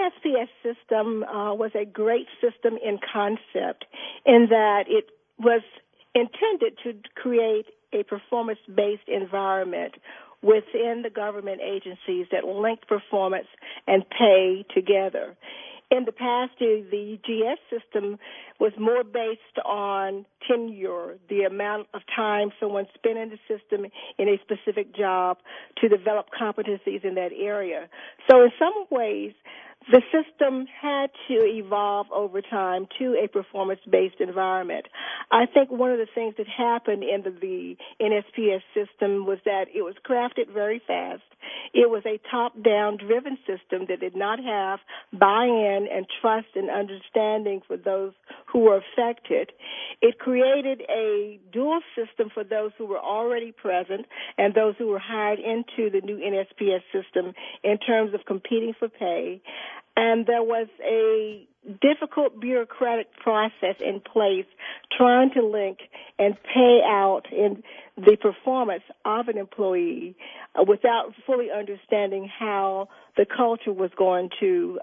NSPS system was a great system in concept in that it was intended to create a performance-based environment within the government agencies that linked performance and pay together. In the past, the GS system was more based on tenure, the amount of time someone spent in the system in a specific job to develop competencies in that area. So in some ways, the system had to evolve over time to a performance-based environment. I think one of the things that happened in the NSPS system was that it was crafted very fast. It was a top-down driven system that did not have buy-in and trust and understanding for those who were affected. It created a dual system for those who were already present and those who were hired into the new NSPS system in terms of competing for pay. And there was a difficult bureaucratic process in place trying to link and pay out in the performance of an employee without fully understanding how the culture was going to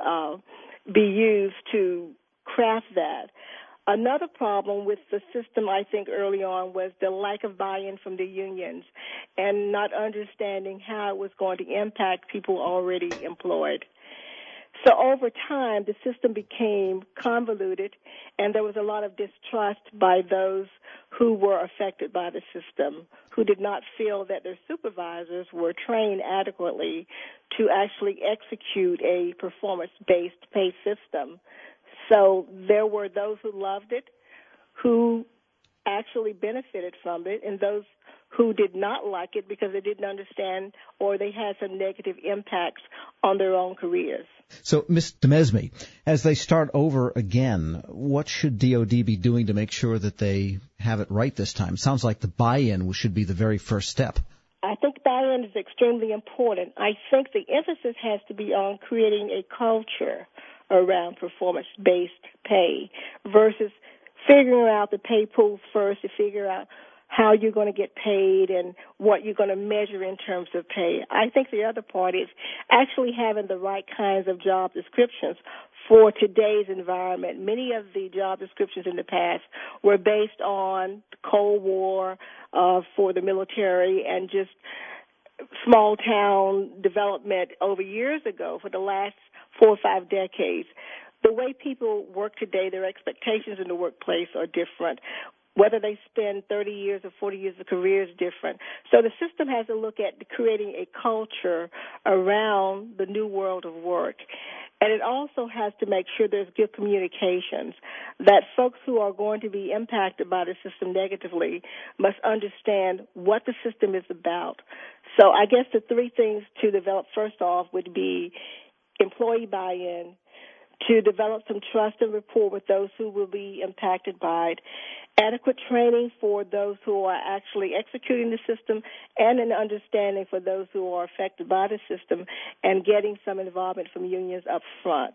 be used to craft that. Another problem with the system, I think, early on was the lack of buy-in from the unions and not understanding how it was going to impact people already employed. So over time, the system became convoluted, and there was a lot of distrust by those who were affected by the system, who did not feel that their supervisors were trained adequately to actually execute a performance-based pay system. So there were those who loved it, who actually benefited from it, and those who did not like it because they didn't understand or they had some negative impacts on their own careers. So, Ms. Demesme, as they start over again, what should DOD be doing to make sure that they have it right this time? Sounds like the buy-in should be the very first step. I think buy-in is extremely important. I think the emphasis has to be on creating a culture around performance-based pay versus figuring out the pay pools first to figure out how you're going to get paid and what you're going to measure in terms of pay. I think the other part is actually having the right kinds of job descriptions for today's environment. Many of the job descriptions in the past were based on the Cold War for the military and just small town development over years ago for the last 4 or 5 decades. The way people work today, their expectations in the workplace are different. Whether they spend 30 years or 40 years of career is different. So the system has to look at creating a culture around the new world of work. And it also has to make sure there's good communications, that folks who are going to be impacted by the system negatively must understand what the system is about. So I guess the 3 things to develop first off would be employee buy-in, to develop some trust and rapport with those who will be impacted by it, adequate training for those who are actually executing the system, and an understanding for those who are affected by the system, and getting some involvement from unions up front.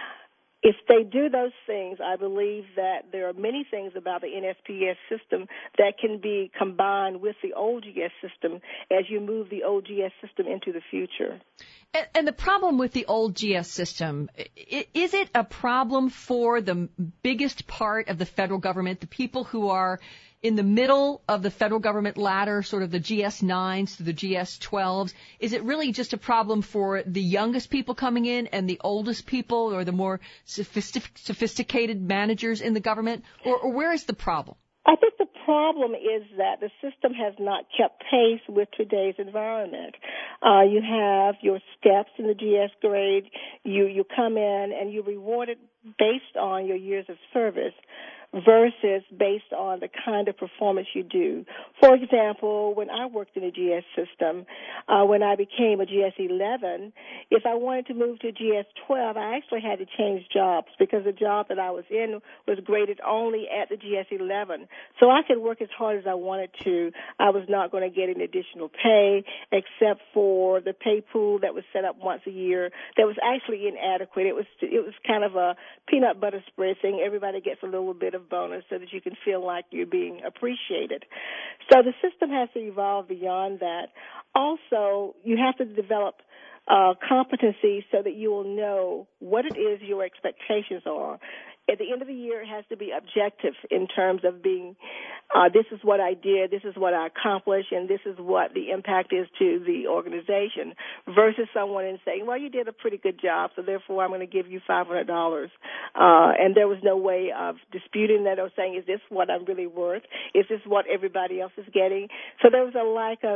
If they do those things, I believe that there are many things about the NSPS system that can be combined with the OGS system as you move the OGS system into the future. And the problem with the old GS system, is it a problem for the biggest part of the federal government, the people who are in the middle of the federal government ladder, sort of the GS-9s to the GS-12s? Is it really just a problem for the youngest people coming in and the oldest people or the more sophisticated managers in the government? Or where is the problem? I think the problem is that the system has not kept pace with today's environment. You have your steps in the GS grade. You come in and you're rewarded based on your years of service versus based on the kind of performance you do. For example, when I worked in the GS system, when I became a GS-11, if I wanted to move to GS-12, I actually had to change jobs because the job that I was in was graded only at the GS-11. So I could work as hard as I wanted to. I was not going to get any additional pay except for the pay pool that was set up once a year that was actually inadequate. It was kind of a peanut butter spread thing. Everybody gets a little bit of bonus so that you can feel like you're being appreciated. So the system has to evolve beyond that. Also, you have to develop competency so that you will know what it is your expectations are. At the end of the year, it has to be objective in terms of being, this is what I did, this is what I accomplished, and this is what the impact is to the organization, versus someone and saying, well, you did a pretty good job, so therefore I'm going to give you $500. And there was no way of disputing that or saying, is this what I'm really worth? Is this what everybody else is getting? So there was a lack of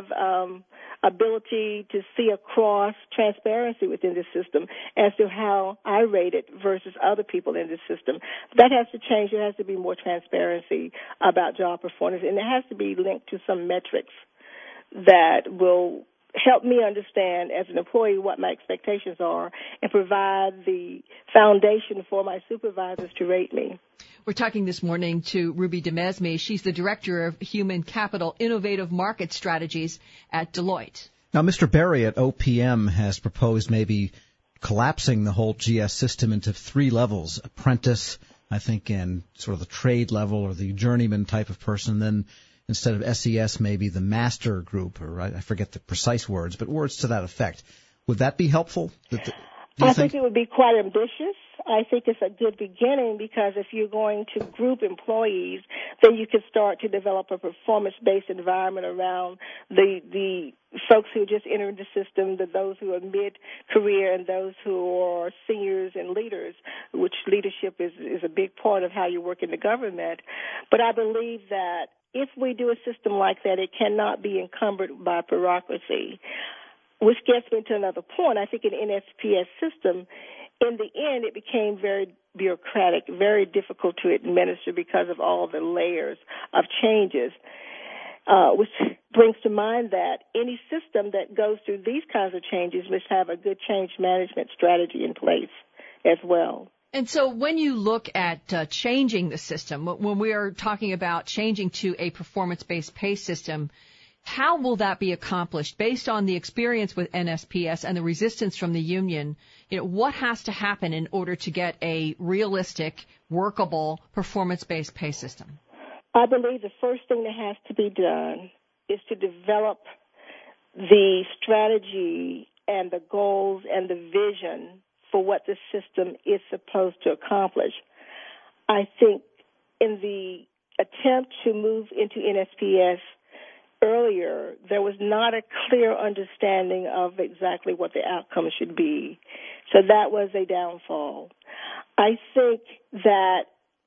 ability to see across transparency within the system as to how I rated versus other people in the system. That has to change. There has to be more transparency about job performance, and it has to be linked to some metrics that will help me understand as an employee what my expectations are and provide the foundation for my supervisors to rate me. We're talking this morning to Ruby Demesme. She's the Director of Human Capital Innovative Market Strategies at Deloitte. Now, Mr. Berry at OPM has proposed maybe collapsing the whole GS system into 3 levels: apprentice, I think, and sort of the trade level or the journeyman type of person. Then instead of SES, maybe the master group, or I forget the precise words, but words to that effect. Would that be helpful? I think it would be quite ambitious. I think it's a good beginning because if you're going to group employees, then you can start to develop a performance-based environment around the folks who just entered the system, those who are mid-career and those who are seniors and leaders, which leadership is a big part of how you work in the government. But I believe that if we do a system like that, it cannot be encumbered by bureaucracy, which gets me to another point. I think an NSPS system, in the end, it became very bureaucratic, very difficult to administer because of all the layers of changes, which brings to mind that any system that goes through these kinds of changes must have a good change management strategy in place as well. And so when you look at changing the system, when we are talking about changing to a performance-based pay system, how will that be accomplished based on the experience with NSPS and the resistance from the union? You know, what has to happen in order to get a realistic, workable, performance-based pay system? I believe the first thing that has to be done is to develop the strategy and the goals and the vision for what the system is supposed to accomplish. I think in the attempt to move into NSPS earlier, there was not a clear understanding of exactly what the outcome should be. So that was a downfall. I think that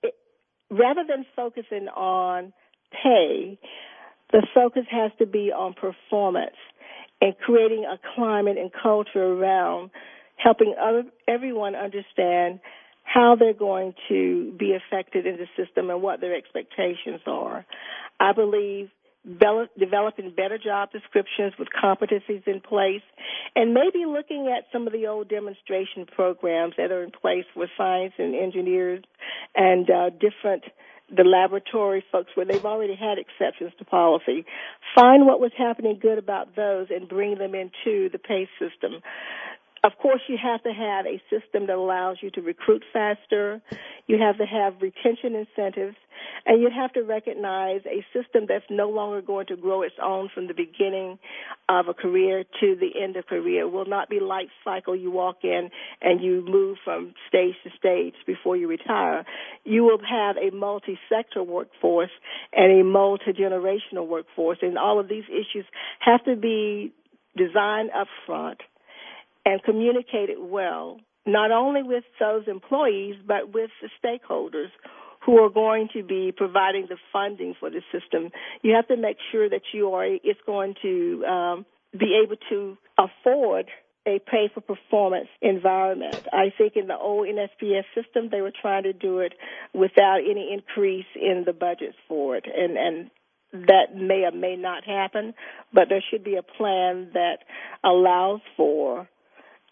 rather than focusing on pay, the focus has to be on performance and creating a climate and culture around helping everyone understand how they're going to be affected in the system and what their expectations are. I believe developing better job descriptions with competencies in place, and maybe looking at some of the old demonstration programs that are in place with science and engineers and the laboratory folks where they've already had exceptions to policy. Find what was happening good about those and bring them into the pay system. Of course, you have to have a system that allows you to recruit faster. You have to have retention incentives, and you have to recognize a system that's no longer going to grow its own from the beginning of a career to the end of career. It will not be life cycle. You walk in and you move from stage to stage before you retire. You will have a multi-sector workforce and a multi-generational workforce, and all of these issues have to be designed up front and communicated well, not only with those employees, but with the stakeholders who are going to be providing the funding for the system. You have to make sure that it's going to be able to afford a pay-for-performance environment. I think in the old NSPS system, they were trying to do it without any increase in the budgets for it, and that may or may not happen, but there should be a plan that allows for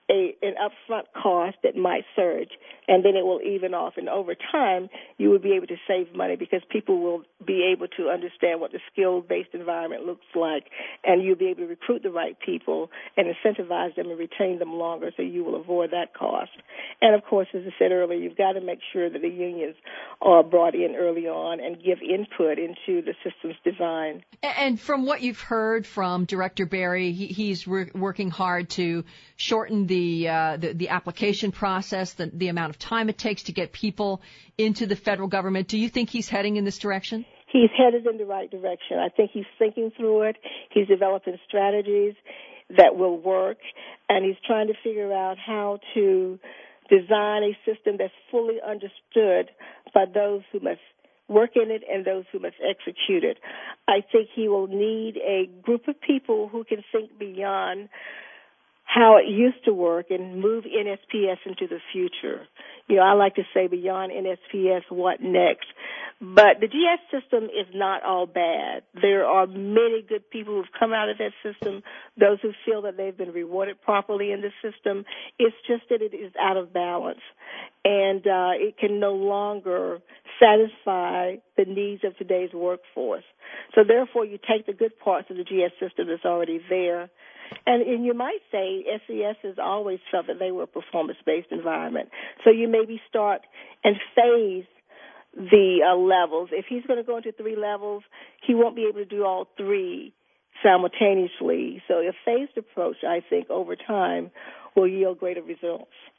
an upfront cost that might surge, and then it will even off. And over time, you will be able to save money because people will be able to understand what the skill-based environment looks like, and you'll be able to recruit the right people and incentivize them and retain them longer, so you will avoid that cost. And, of course, as I said earlier, you've got to make sure that the unions are brought in early on and give input into the system's design. And from what you've heard from Director Berry, he's working hard to shorten the application process, the amount of time it takes to get people into the federal government. Do you think he's heading in this direction? He's headed in the right direction. I think he's thinking through it. He's developing strategies that will work, and he's trying to figure out how to design a system that's fully understood by those who must work in it and those who must execute it. I think he will need a group of people who can think beyond how it used to work and move NSPS into the future. You know, I like to say beyond NSPS, what next? But the GS system is not all bad. There are many good people who've come out of that system, those who feel that they've been rewarded properly in the system. It's just that it is out of balance, and it can no longer satisfy the needs of today's workforce. So therefore, you take the good parts of the GS system that's already there, and you might say SES has always felt that they were a performance-based environment. So you maybe start and phase the levels. If he's going to go into 3 levels, he won't be able to do all 3 simultaneously. So a phased approach, I think, over time will yield greater results.